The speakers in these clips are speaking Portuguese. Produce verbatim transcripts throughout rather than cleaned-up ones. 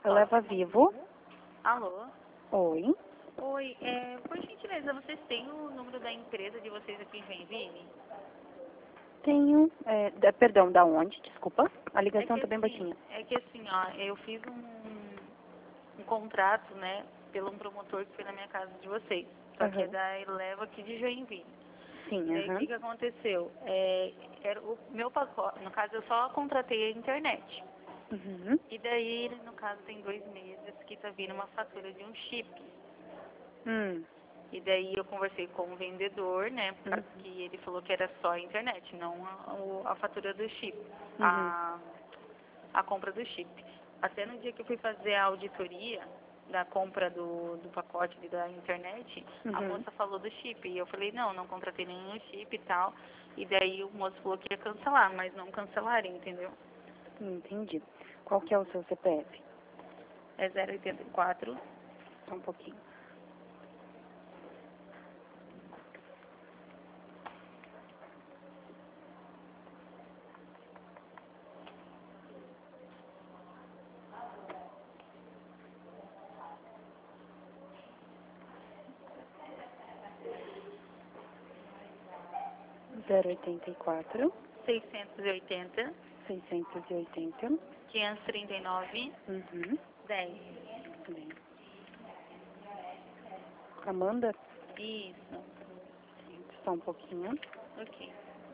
Eleva Vivo. Alô? Oi. Oi, é, por gentileza, vocês têm o número da empresa de vocês aqui em Joinville? Tenho. É, da- perdão, da onde? Desculpa. A É ligação que tá bem assim, baixinha. é que assim, ó, eu fiz um, um contrato, né, pelo um promotor que foi na minha casa de vocês. Só que é Aham. da Eleva aqui de Joinville. Sim, E aí o aham. que, que aconteceu? É, era o meu pacote, no caso eu só contratei a internet. Uhum. E daí, no caso, tem dois meses que tá vindo uma fatura de um chip. Hum. E daí eu conversei com o vendedor, né, Uhum. que ele falou que era só a internet, não a, o- a fatura do chip, Uhum. a, a compra do chip. Até no dia que eu fui fazer a auditoria da compra do, do pacote ali da internet, a Uhum. moça falou do chip. E eu falei, não, não contratei nenhum chip e tal. E daí o moço falou que ia cancelar, mas não cancelaram, entendeu? Entendi. Qual que é o seu C P F? É zero oitenta e quatro. Só um pouquinho. Zero oitenta e quatro, seiscentos e oitenta, seiscentos e oitenta. quinhentos e trinta e nove, Uhum. dez. Bem. Amanda? Isso. Só um pouquinho. Ok.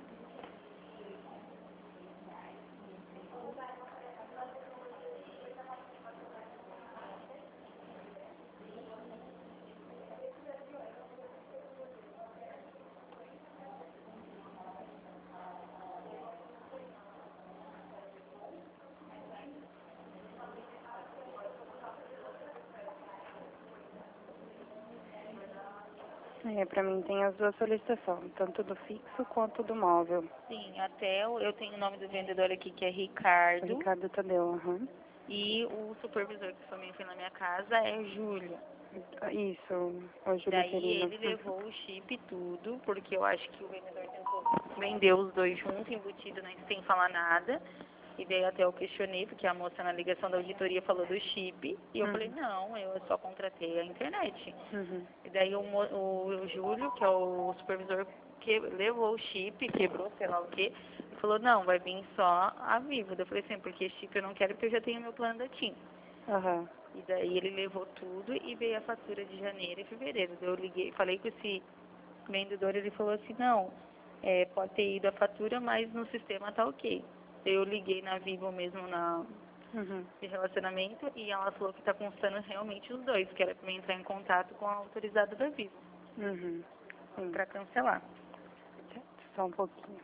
É, pra mim tem as duas solicitações, tanto do fixo quanto do móvel. Sim, até o- eu tenho o nome do vendedor aqui que é O Ricardo. Ricardo Tadeu, aham. E o supervisor que também foi na minha casa é Júlio. Isso, o Júlio Daí Querino. ele levou o chip e tudo, porque eu acho que o vendedor tentou vender os dois juntos, embutido, né, sem falar nada. E daí até eu questionei, porque a moça na ligação da auditoria falou do chip. E eu Uhum. falei, não, eu só contratei a internet. Uhum. E daí o, mo- o, o Júlio, que é o supervisor, que levou o chip, quebrou, sei lá o quê, e falou, não, vai vir só a Vivo. Eu falei assim, porque chip eu não quero porque eu já tenho meu plano da TIM. Aham. E daí ele levou tudo e veio a fatura de janeiro e fevereiro. Daí eu liguei, falei com esse vendedor, ele falou assim, não, é, pode ter ido a fatura, mas no sistema tá ok. Daí eu liguei na Vivo mesmo na Uhum. de relacionamento e ela falou que tá constando realmente os dois, que era pra mim entrar em contato com a autorizada da Vivo Uhum. Sim. pra cancelar. Só um pouquinho.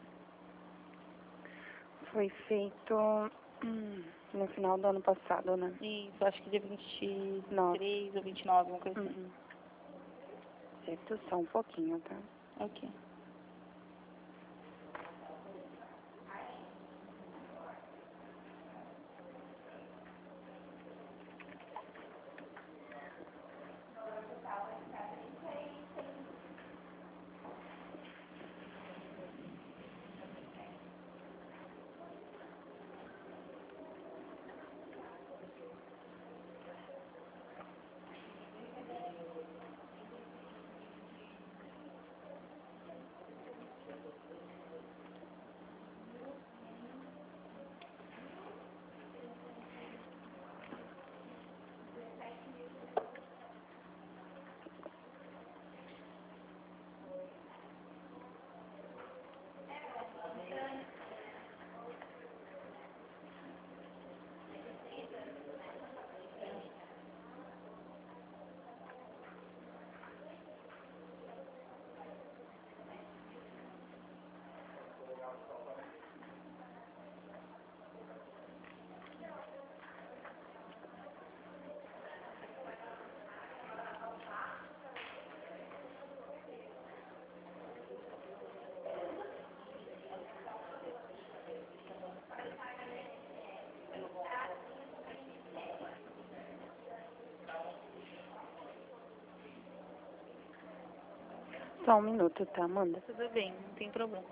Foi feito hum, no final do ano passado, né? Isso, acho que dia vinte e Nove. três ou vinte e nove, uma coisa assim. Uhum. Certo, só um pouquinho, tá? Ok. Só um minuto, tá, Amanda? Tudo bem, não tem problema.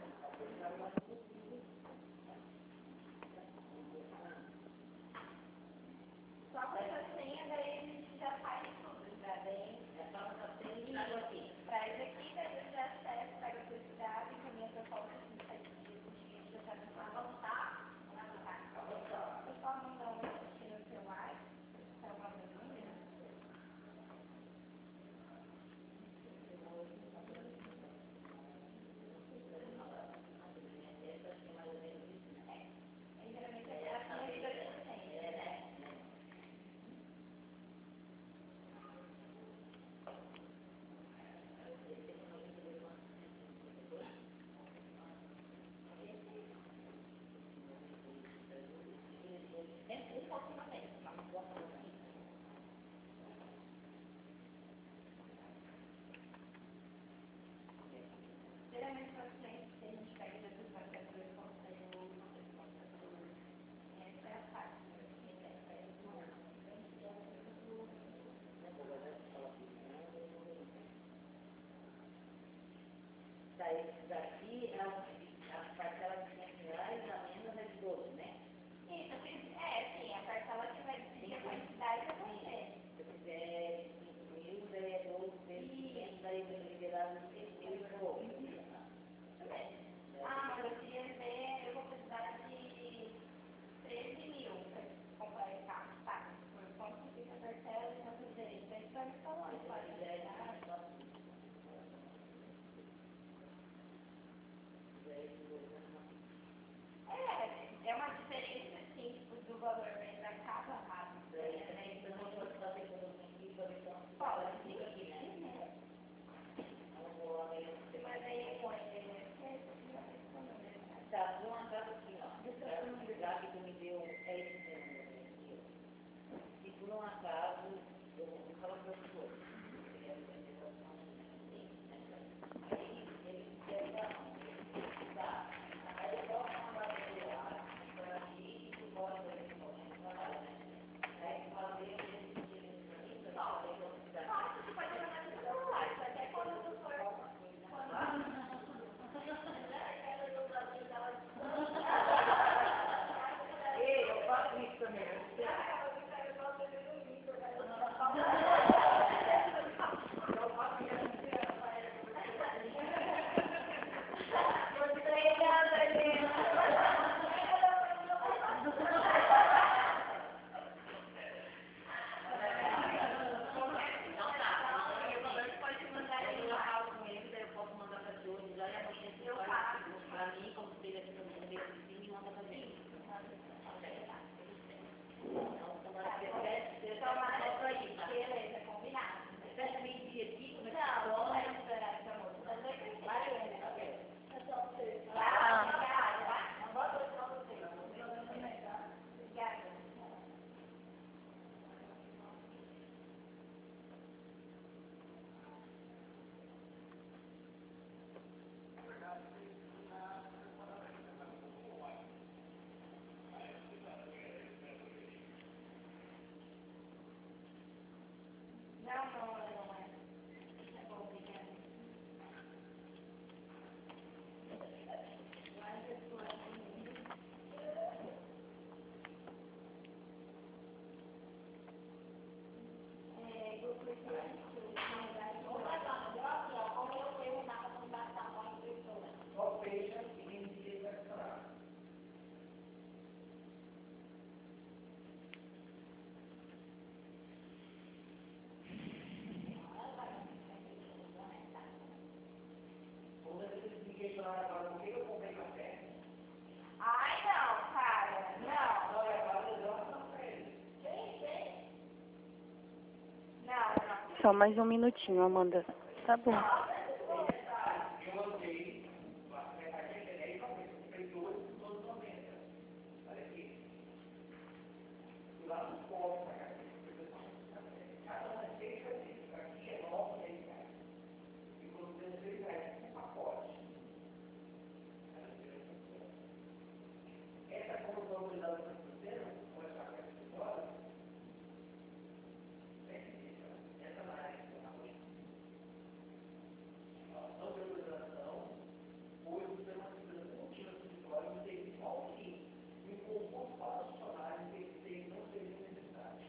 esses daqui, as parcelas de quinhentos reais, a menos é de doze, né? Isso, é, sim, a parcela que vai decidir a quantidade é você. Se eu fizer cinco mil, daí é doze vezes quinhentos, daí eu vou liberar uns seis mil e pouco. Ah, mas eu queria ver, eu vou precisar de treze mil para comprar esse carro, tá? Por quanto fica a parcela e quanto direito? Aí você vai me falando, pode ajudar. É, é uma diferença, sim, do valor da casa rápida. Então, eu vou fazer com o aqui, para ver quanto Fala, sim, aqui, né? Então, vou lá ver. mas aí eu ponho, Tá, vou uma casa aqui, ó. Já que tu me deu, é esse mesmo, aqui, ó. Se por um acaso, eu vou falar para as coisas. Aí, ele quer dar um. Tá. Aí eu posso mandar ele lá, para aqui, e tu pode fazer esse momento, trabalhar, né? Aí, fazer esse tipo de não, eu vou precisar. Nossa, você pode mandar no celular, isso até quando eu for. Ei, eu faço isso também. Não, não, não é. É bom, obrigada. É, eu preciso Só fecha e inicia a parar. Quando vocês me questionaram agora por que eu comprei café, Ai, não, cara, não. não, é para eu dar uma para ele. Não, não. Só mais um minutinho, Amanda. Tá bom. Eu andei, a secretaria dele, comprei dois por todos noventa. Olha aqui. Fui lá no posto, a café. Cada receita aqui é nove reais. E quando você três reais um pacote. Essa condição que nós estamos fazendo, com essa café de fora, essa na área de saúde. A autorização foi o sistema de segurança contínua do escritório no território que me convocou para os funcionários que eles não seriam necessários.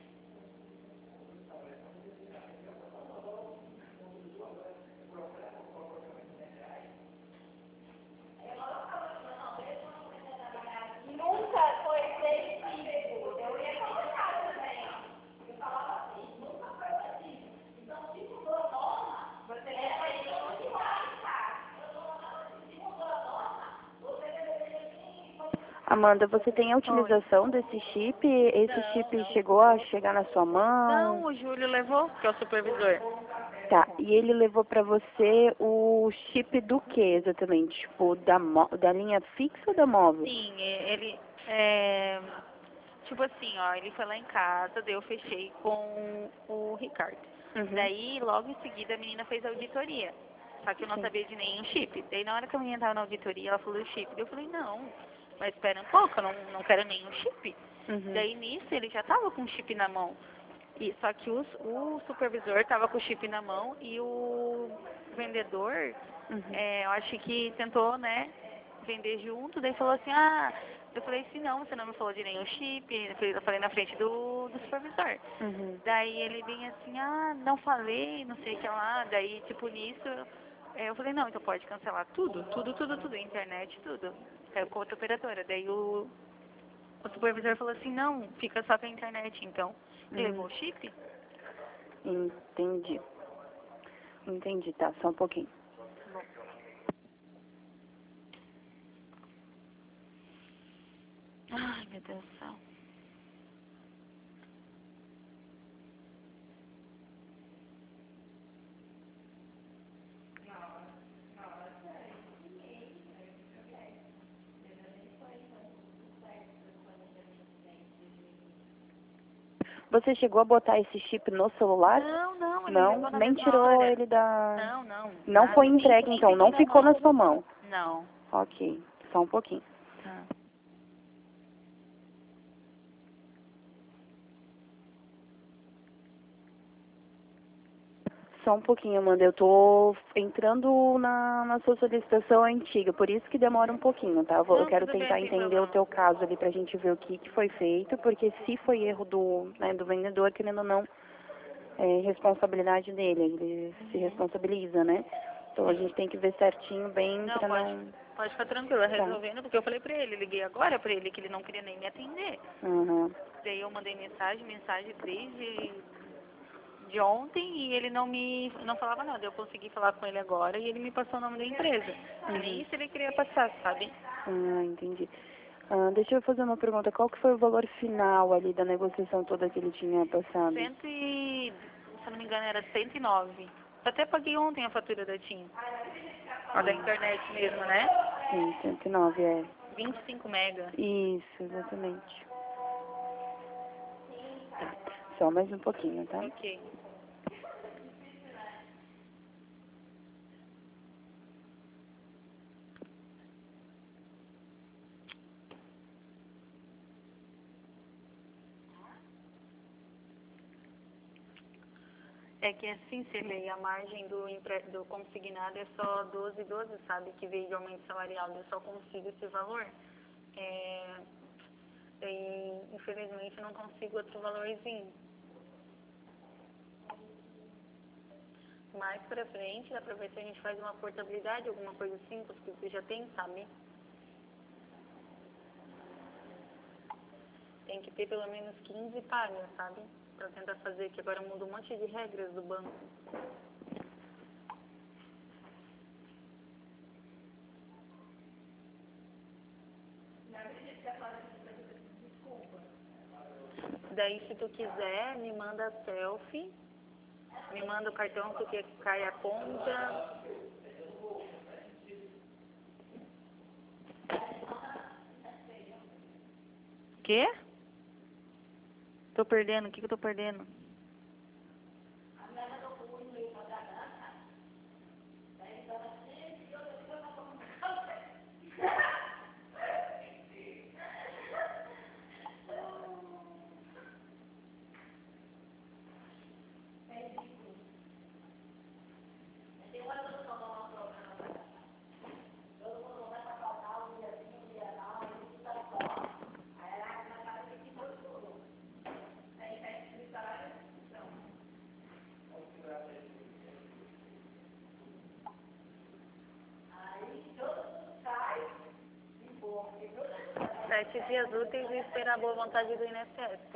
Nunca foi decisivo. Eu ia colocar também. Eu falava assim, nunca foi decisivo. Então, se mudou a norma, você deve ir onde vai, cara. Se mudou a norma, você deveria sim. Amanda, você tem a utilização desse chip? Esse Não, chip não. chegou a chegar na sua mão? Não, o Júlio levou, que é o supervisor. Tá, e ele levou pra você o chip do que exatamente? Tipo, da, mo- da linha fixa ou da móvel? Sim, e- ele. É, tipo assim, ó, ele foi lá em casa, daí eu fechei com o Ricardo. Uhum. Daí, logo em seguida, a menina fez a auditoria. Só que eu não Sim. sabia de nenhum chip. Daí, na hora que a menina tava na auditoria, ela falou do chip. Daí eu falei, não, mas espera um pouco, eu não, não quero nenhum chip. Uhum. Daí, nisso, ele já tava com o chip na mão. E, só que os, o supervisor tava com o chip na mão e o vendedor Uhum. É, eu acho que tentou, né, vender junto, daí falou assim, ah, eu falei assim, não, você não me falou de nenhum chip, eu falei, eu falei na frente do, do supervisor. Uhum. Daí ele vinha assim, ah, não falei, não sei o que lá, daí tipo nisso, é, eu falei, não, então pode cancelar tudo, tudo, tudo, tudo, internet, tudo. Caiu com outra operadora. Daí o, o supervisor falou assim, não, fica só com a internet, então. Ele Uhum. levou o chip? Entendi. Entendi, tá, só um pouquinho. Bom. Ai, meu Deus do céu. Você chegou a botar esse chip no celular? Não, não, ele Não, levou na nem mesma tirou hora. ele da... Não, não. Não nada, foi nem- entregue, nem então, peguei não ficou mão. na sua mão. Não. Ok, só um pouquinho. Tá. Só um pouquinho, Amanda. Eu tô entrando na, na sua solicitação antiga, por isso que demora um pouquinho, tá? Eu, vou- eu Não, quero tudo bem, tentar sem entender problema. o teu caso ali pra gente ver o que, que foi feito, porque se foi erro do, né, do vendedor, querendo ou não, é responsabilidade dele, ele se responsabiliza, né? Então a gente tem que ver certinho bem Não, pra pode, não... pode ficar tranquila, Tá. resolvendo, porque eu falei pra ele, liguei agora pra ele que ele não queria nem me atender. Uhum. Daí eu mandei mensagem, mensagem desde de ontem e ele não me não falava nada. Eu consegui falar com ele agora e ele me passou o nome da empresa. E nem isso ele queria passar, sabe? Ah, entendi. Ah, deixa eu fazer uma pergunta. Qual que foi o valor final ali da negociação toda que ele tinha passado? Cento e, se eu não me engano, era cento e nove. Eu até paguei ontem a fatura da TIM. A da internet mesmo, né? Sim, cento e nove, é. vinte e cinco mega. Isso, exatamente. Tá. Só mais um pouquinho, tá? Ok. É que assim, Cirlei, a margem do, empre- do consignado é só doze, doze, sabe? Que veio de aumento salarial, eu só consigo esse valor. É, e, infelizmente, eu não consigo outro valorzinho. Mais pra frente, dá pra ver se a gente faz uma portabilidade, alguma coisa assim, porque você já tem, sabe? Tem que ter pelo menos quinze pagas, sabe? Pra tentar fazer, que agora muda um monte de regras do banco. Daí, se tu quiser, me manda a selfie, me manda o cartão que quer que caia a conta. Quê? Tô perdendo, o que que eu tô perdendo? Sete dias úteis e esperar a boa vontade do I N S S.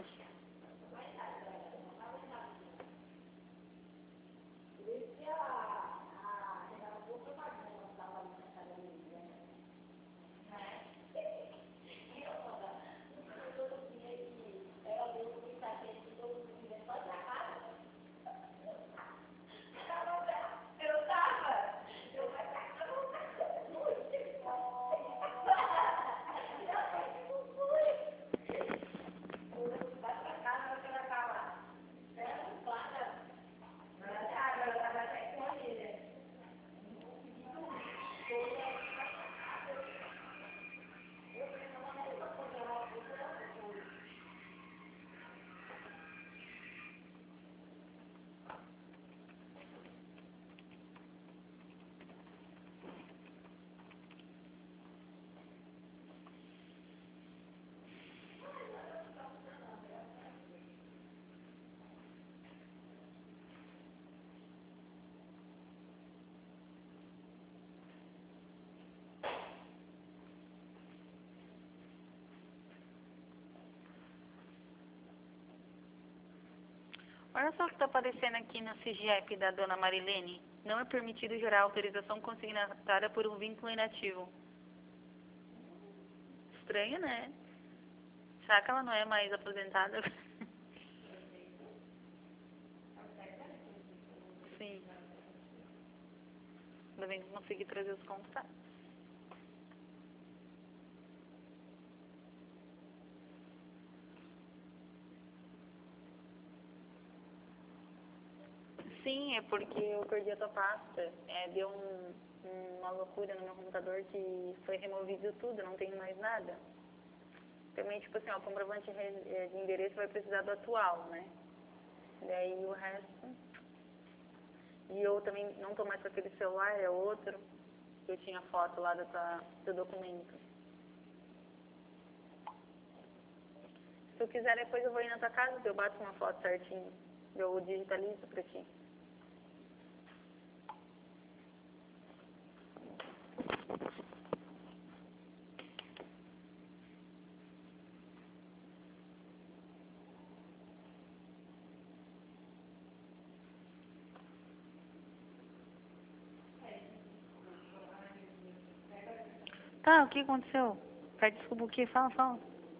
Olha só o que está aparecendo aqui no C G E P da dona Marilene. Não é permitido gerar autorização consignatária por um vínculo inativo. Estranho, né? Será que ela não é mais aposentada? Sim. Ainda bem que eu consegui trazer os contatos. Sim, é porque eu perdi a tua pasta. É, deu um, uma loucura no meu computador que foi removido tudo, não tem mais nada. Também, tipo assim, ó, o comprovante de endereço vai precisar do atual, né? Daí o resto... E eu também não tô mais com aquele celular, é outro. Eu tinha foto lá do, tua, do documento. Se tu quiser, depois eu vou ir na tua casa, eu bato uma foto certinho. Eu digitalizo pra ti. Tá, o que aconteceu? Pede desculpa o quê? Fala, fala.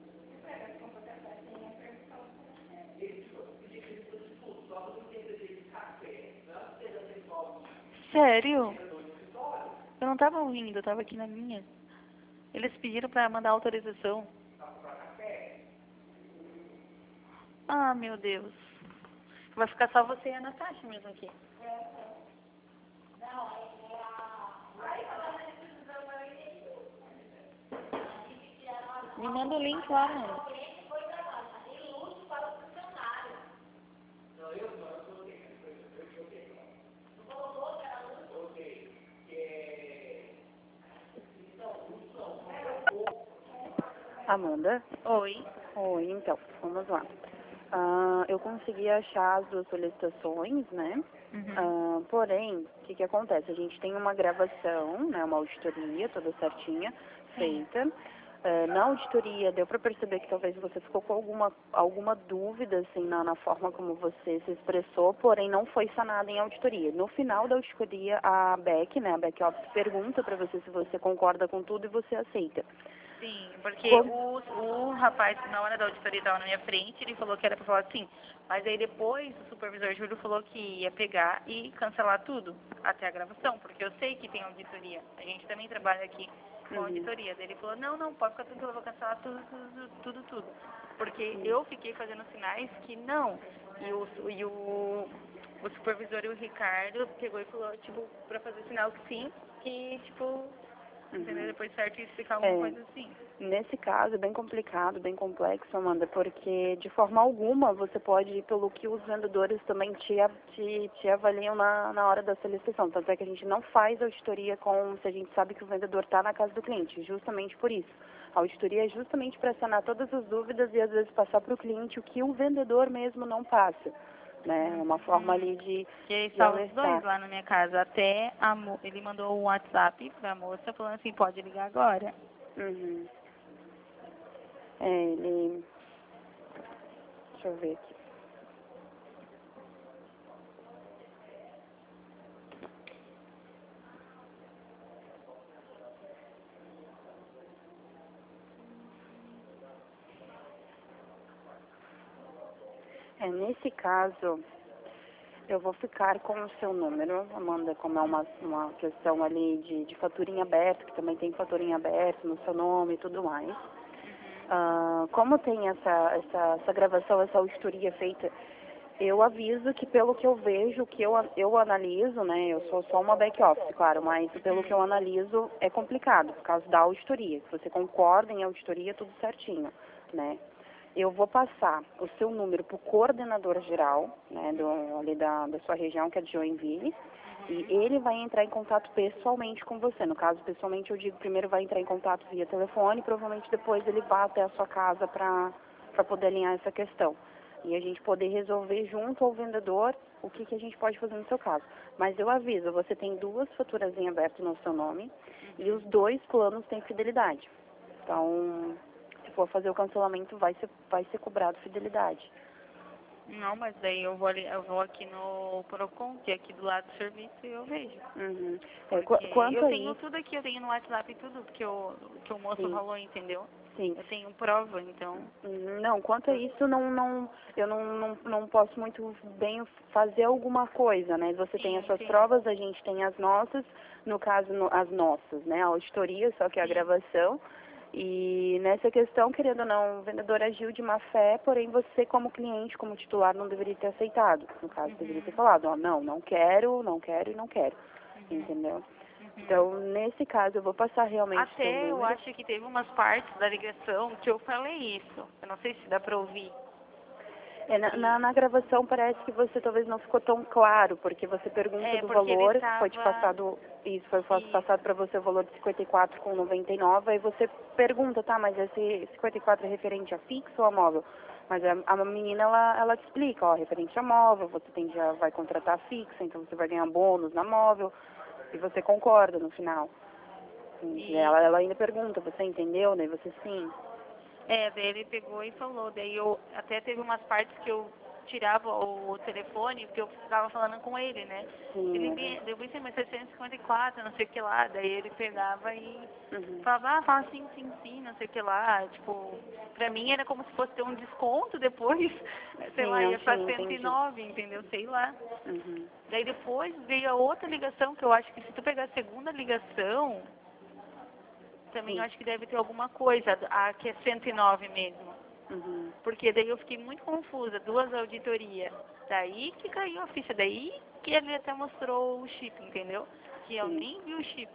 Sério? Eu não tava ouvindo, eu tava aqui na minha. Eles pediram pra mandar autorização. Ah, meu Deus. Vai ficar só você e a Natasha mesmo aqui. Me manda o link lá, mano. Amanda? Oi. Oi, então, vamos lá. Ah, eu consegui achar as duas solicitações, né? Uhum. Ah, porém, o que que acontece? A gente tem uma gravação, né, uma auditoria toda certinha, feita. Ah, na auditoria deu para perceber que talvez você ficou com alguma, alguma dúvida, assim, na, na forma como você se expressou, porém não foi sanada em auditoria. No final da auditoria, a Beck, né, a Beck Office pergunta para você se você concorda com tudo e você aceita. Sim, porque Como- o, o rapaz, na hora da auditoria, estava na minha frente, ele falou que era pra falar assim, mas aí depois o supervisor Júlio falou que ia pegar e cancelar tudo, até a gravação, porque eu sei que tem auditoria, a gente também trabalha aqui com Uhum. auditoria. Daí ele falou, não, não, pode ficar tranquilo, eu vou cancelar tudo, tudo, tudo, tudo. Porque eu fiquei fazendo sinais que não, e o, e o, o supervisor e o Ricardo pegou e falou, tipo, pra fazer sinal que sim, que, tipo... Entender depois certo e explicar alguma É. coisa assim. Nesse caso é bem complicado, bem complexo, Amanda, porque de forma alguma você pode ir pelo que os vendedores também te, a- te, te avaliam na, na hora da solicitação. Tanto é que a gente não faz auditoria com se a gente sabe que o vendedor está na casa do cliente, justamente por isso. A auditoria é justamente para sanar todas as dúvidas e às vezes passar para o cliente o que o vendedor mesmo não passa. Né? É uma forma ali de, E aí de estavam os dois alertar. lá na minha casa. Até a mo ele mandou um WhatsApp pra moça falando assim, pode ligar agora. Uhum. É, ele... Deixa eu ver aqui. É, nesse caso, eu vou ficar com o seu número, Amanda, como é uma, uma questão ali de, de fatura em aberto, que também tem fatura em aberto no seu nome e tudo mais. Ah, como tem essa, essa, essa gravação, essa auditoria feita, eu aviso que pelo que eu vejo, que eu, eu analiso, né, eu sou só uma back-office, claro, mas pelo que eu analiso é complicado, por causa da auditoria, que você concorda em auditoria, tudo certinho, né. Eu vou passar o seu número para o coordenador geral, né, do, ali da, da sua região, que é de Joinville, e ele vai entrar em contato pessoalmente com você. No caso, pessoalmente, eu digo, primeiro vai entrar em contato via telefone, provavelmente depois ele vai até a sua casa para para poder alinhar essa questão. E a gente poder resolver junto ao vendedor o que, que a gente pode fazer no seu caso. Mas eu aviso, você tem duas faturas em aberto no seu nome e os dois planos têm fidelidade. Então, se for fazer o cancelamento, vai ser, vai ser cobrado fidelidade. Não, mas daí eu vou, ali, eu vou aqui no Procon, que é aqui do lado do serviço, e eu vejo. Uhum. É, qu Porque quanto eu a tenho isso, tudo aqui, eu tenho no WhatsApp tudo que, eu, que o moço sim, falou, entendeu? sim. Eu tenho prova, então... Uhum. Não, quanto a isso, não, não, eu não, não, não posso muito bem fazer alguma coisa, né? Você tem as Sim, suas sim, provas, a gente tem as nossas, no caso, no, as nossas, né? A auditoria, só que a sim. gravação. E nessa questão, querendo ou não, o vendedor agiu de má fé, porém você como cliente, como titular, não deveria ter aceitado. No caso, Uhum, deveria ter falado, ó, não, não quero, não quero e não quero. uhum, Entendeu? uhum. Então, nesse caso, eu vou passar realmente o seu Até eu número. acho que teve umas partes da ligação que eu falei isso. Eu não sei se dá pra ouvir. É, na, na, na gravação parece que você talvez não ficou tão claro, porque você pergunta É, do porque ele valor, tava... foi te passado, isso, foi fa- Isso. passado para você o valor de cinquenta e quatro com noventa e nove, aí você pergunta, tá, mas esse cinquenta e quatro é referente a fixo ou a móvel? Mas a, a menina, ela, ela te explica, ó, referente a móvel, você tem, já vai contratar a fixa, então você vai ganhar bônus na móvel, e você concorda no final. E E, ela, ela ainda pergunta, você entendeu, né? Você sim. é, daí ele pegou e falou. Daí eu até teve umas partes que eu tirava o telefone, porque eu ficava falando com ele, né? Ele Sim, me, eu pensei, mas setecentos e cinquenta e quatro, não sei o que lá. Daí ele pegava e uhum. falava, ah, fala sim, sim, sim, não sei o que lá. Tipo, pra mim era como se fosse ter um desconto depois, sei Sim, lá, não ia pra tinha, cento e entendi. nove, entendeu? Sei lá. Uhum. Daí depois veio a outra ligação, que eu acho que se tu pegar a segunda ligação, também eu Sim. acho que deve ter alguma coisa, a que é cento e nove mesmo. Uhum. Porque daí eu fiquei muito confusa, duas auditorias. Daí que caiu a ficha, daí que ele até mostrou o chip, entendeu? Que eu Sim, nem vi o chip.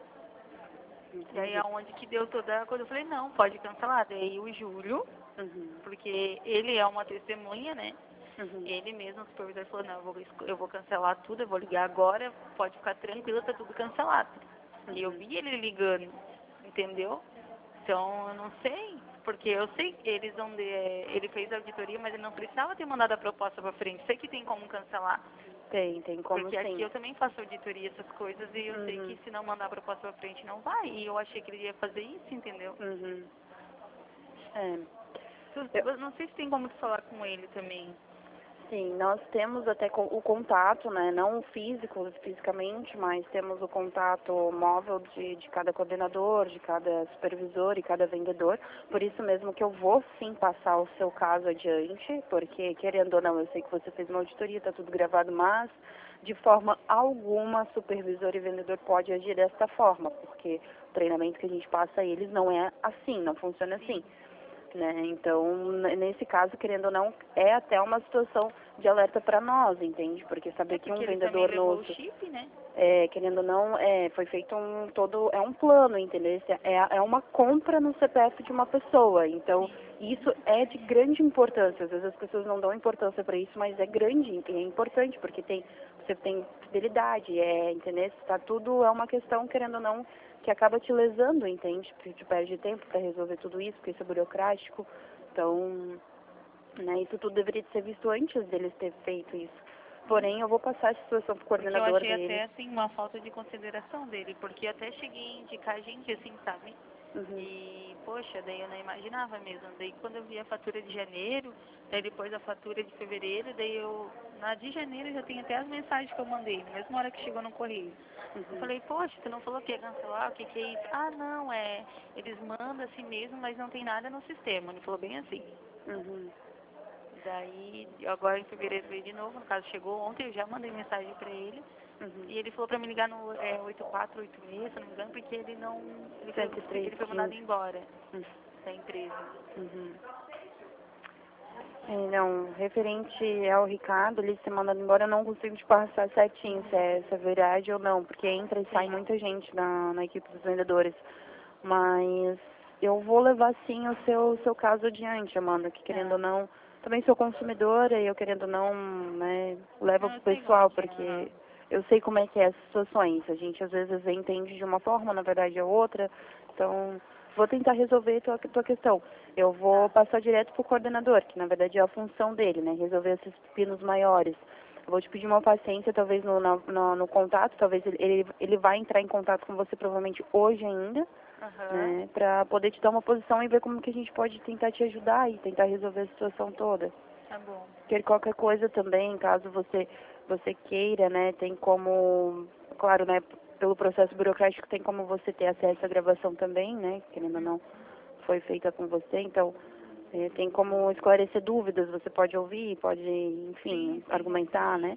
Daí entendi. aonde que deu toda a coisa, eu falei, não, pode cancelar. Daí o Júlio, Uhum. porque ele é uma testemunha, né? Uhum. Ele mesmo, o supervisor, falou, não, eu vou, esco- eu vou cancelar tudo, eu vou ligar agora, pode ficar tranquila, tá tudo cancelado. E eu Uhum. vi ele ligando, entendeu? Então, eu não sei, porque eu sei que eles onde ele fez a auditoria, mas ele não precisava ter mandado a proposta para frente. Sei que tem como cancelar, Tem, tem como porque aqui sim. eu também faço auditoria, essas coisas, e eu sei Uhum. que se não mandar a proposta para frente, não vai. E eu achei que ele ia fazer isso, entendeu? Uhum. É. Tu- Eu- eu não sei se tem como tu falar com ele também. sim, nós temos até co- o contato, né? Não o físico, fisicamente, mas temos o contato móvel de, de cada coordenador, de cada supervisor e cada vendedor. Por isso mesmo que eu vou sim passar o seu caso adiante, porque querendo ou não, eu sei que você fez uma auditoria, está tudo gravado, mas de forma alguma supervisor e vendedor pode agir desta forma, porque o treinamento que a gente passa a eles não é assim, não funciona assim. Né? Então, n- nesse caso, querendo ou não, é até uma situação de alerta para nós, entende? Porque saber É que um porque ele também vendedor levou o nosso, chip, né? é, querendo ou não, é, foi feito um todo, é um plano, entendeu? Esse É, é uma compra no C P F de uma pessoa. Então, isso é de grande importância. Às vezes as pessoas não dão importância para isso, mas é grande, é importante, porque tem, você tem fidelidade, é, entendeu? Tá tudo, é uma questão, querendo ou não, que acaba te lesando, entende? Porque tu perde tempo para resolver tudo isso, porque isso é burocrático. Então, né, isso tudo deveria ser visto antes deles ter feito isso. Porém, eu vou passar essa situação pro Porque eu coordenador achei deles. até, assim, uma falta de consideração dele, porque eu até cheguei a indicar gente, assim, sabe? Uhum. E, poxa, daí eu não imaginava mesmo. Daí quando eu vi a fatura de janeiro, daí depois a fatura de fevereiro, daí eu, na de janeiro já tem até as mensagens que eu mandei, na mesma hora que chegou no correio. Eu Uhum. falei, poxa, tu não falou que ia cancelar, o que que é isso? Ah, não, é, eles mandam assim mesmo, mas não tem nada no sistema. Ele falou bem assim. Uhum. Daí, agora em fevereiro veio de novo, no caso chegou ontem, eu já mandei mensagem pra ele. Uhum. E ele falou pra me ligar no é, oito quatro oito seis, se não me engano, porque ele não. Ele foi, cento e porque três, ele foi mandado quinze. embora Uhum. da empresa. Uhum. É, não, referente ao Ricardo, ele ser mandado embora, eu não consigo te passar certinho se é, se é verdade ou não, porque entra e sai Sim. muita gente na, na equipe dos vendedores. Mas eu vou levar sim o seu, seu caso adiante, Amanda, que querendo Ah. ou não, também sou consumidora e eu querendo ou não, né, levo Não, eu pro sei como é pessoal, que é. Aham. porque eu sei como é que é as situações. A gente às vezes entende de uma forma, na verdade é outra. Então, vou tentar resolver tua, tua questão. Eu vou Tá. passar direto pro coordenador, que na verdade é a função dele, né? Resolver esses pepinos maiores. Eu vou te pedir uma paciência, talvez no, no, no, no contato, talvez ele, ele, ele vai entrar em contato com você provavelmente hoje ainda, Aham. né? Pra poder te dar uma posição e ver como que a gente pode tentar te ajudar e tentar resolver a situação toda. Tá bom. Porque qualquer coisa também, caso você, você queira, né, tem como, claro, né, pelo processo burocrático tem como você ter acesso à gravação também, né, querendo ou não, foi feita com você, então eh, tem como esclarecer dúvidas, você pode ouvir, pode, enfim, argumentar, né.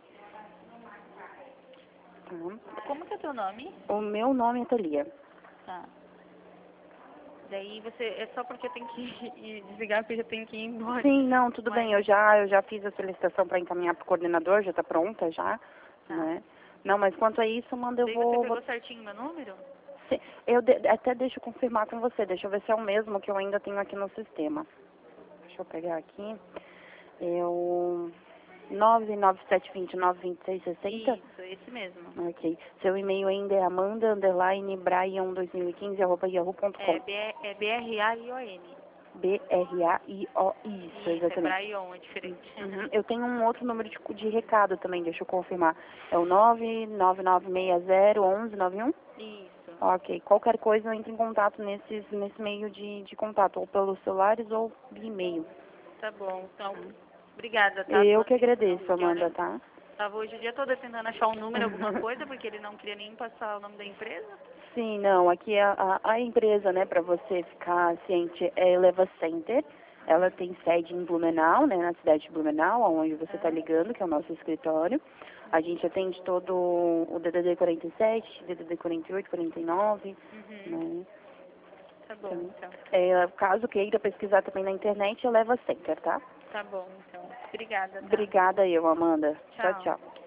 Tá. Como que é teu nome? O meu nome é Thalia. Tá. Daí você, é só porque eu tenho que ir desligar, porque eu já tenho que ir embora. Sim, não, tudo Mas- bem, eu já, eu já fiz a solicitação para encaminhar para o coordenador, já está pronta já, Tá. né. Não, mas quanto a isso, manda eu Daí vou... você vou- pegou certinho meu número? Sim, eu de- até deixo eu confirmar com você, deixa eu ver se é o mesmo que eu ainda tenho aqui no sistema. Deixa eu pegar aqui. É o nove nove sete dois nove, dois seis seis zero. Isso, esse mesmo. Ok. Seu e-mail ainda é amanda, underline, brian dois mil e quinze, arroba yahoo ponto com. É, B, é B R A I O N. B R A I O, isso, Isso, é exatamente. Brian, é diferente. Uhum. Eu tenho um outro número de, de recado também, deixa eu confirmar. É o nove nove nove seis zero um um nove um? Isso. Ok. Qualquer coisa, eu entro em contato nesses, nesse meio de, de contato, ou pelos celulares ou via e-mail. Tá bom, então, obrigada, tá? Eu Tô que assim, agradeço, porque, Amanda, olha, tá? tava hoje o dia todo tentando achar um número, alguma coisa, porque ele não queria nem passar o nome da empresa. Sim, não, aqui a, a, a empresa, né, para você ficar ciente, é Eleva Center. Ela tem sede em Blumenau, né, na cidade de Blumenau, onde você está ligando, que é o nosso escritório. A gente atende todo o D D D quarenta e sete, D D D quarenta e oito, quarenta e nove, Uhum. né. Tá bom, então. É, caso queira pesquisar também na internet, Eleva Center, tá? Tá bom, então. Obrigada, tá? Obrigada eu, Amanda. Tchau, Tchau. tchau.